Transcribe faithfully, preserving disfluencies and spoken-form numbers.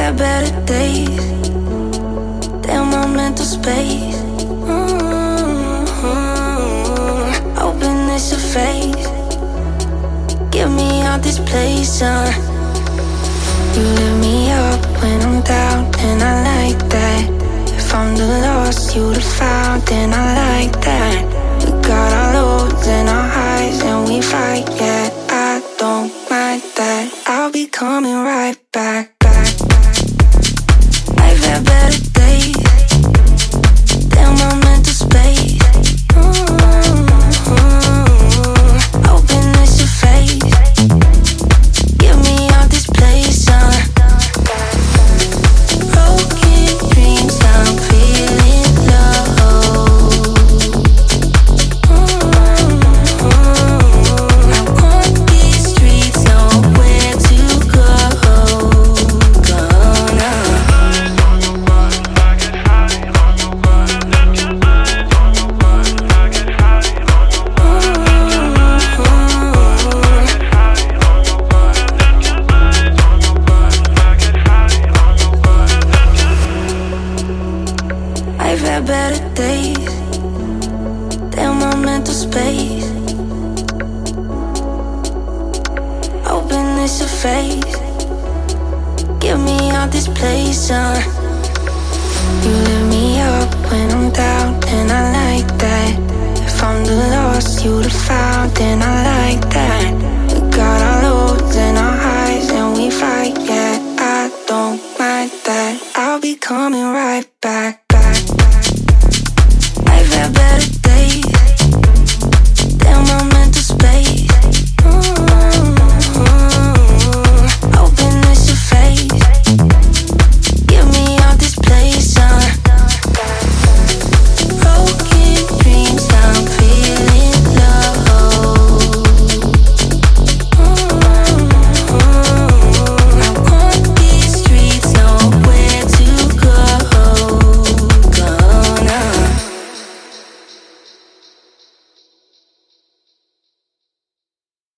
had better days, damn my mental space. mm-hmm. Hoping it's a phase. Get me out this place, son. You lift me up when I'm down, and I like that. If I'm the lost, you the found, and I like that. We got our lows and our highs, and we fight, yeah. I don't mind that. I'll be coming right back, back, back. I've had better days, damn my mental space. mm-hmm. Hoping it's a phase. Get me out this place, son. Broken dreams, I'm feeling low. mm-hmm. I want these streets, nowhere to go. Gonna I've had better days, damn my mental space. Hoping it's a phase. Get me out this place, son. You lift me up when I'm down, and I like that. If I'm the lost, you the found, and I like that.